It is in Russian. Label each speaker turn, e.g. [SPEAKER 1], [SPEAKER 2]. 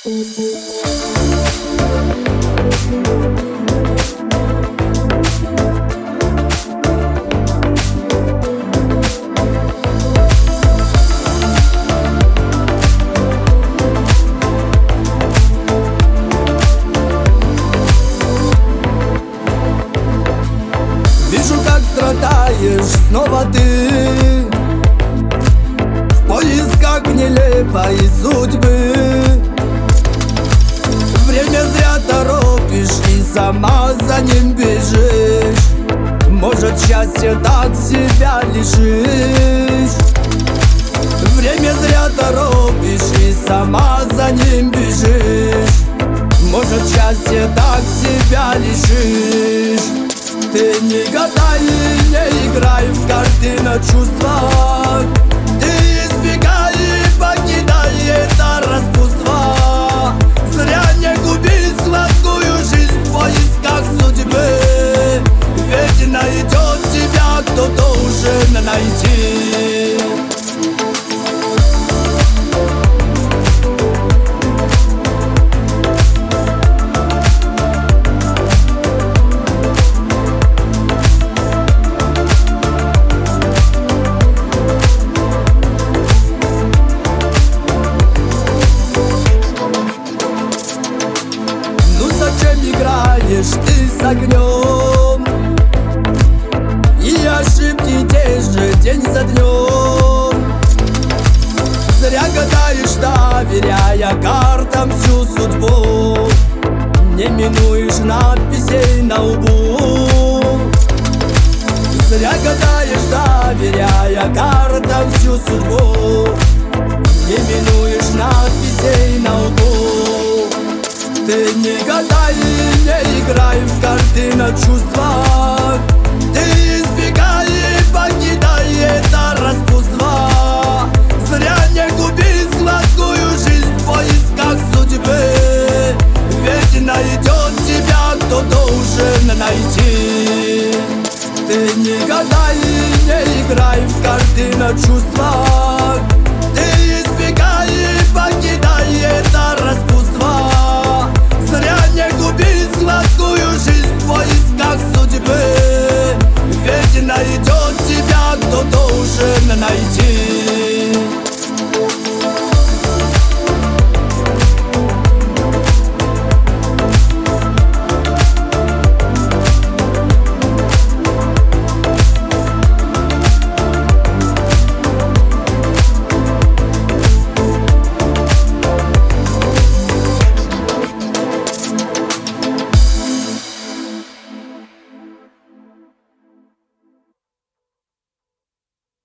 [SPEAKER 1] Вижу, как страдаешь снова ты в поисках нелепой судьбы. Время зря торопишь и сама за ним бежишь. Может, счастье так себя лишишь. Время зря торопишь и сама за ним бежишь. Может, счастье так себя лишишь. Ты не гадай и не играй в карты на чувствах. Ты избегай и покидай это распутство. Зря не губи сладкую жизнь в поисках судьбы. Ведь найдет тебя кто должен найти. Играешь ты с огнем, и ошибки те же день за днем. Зря гадаешь, доверяя картам всю судьбу. Не минуешь надписей на лбу. Зря гадаешь, доверяя картам всю судьбу. Не минуешь надписей на лбу. Ты не гадай и не играй в карты на чувства.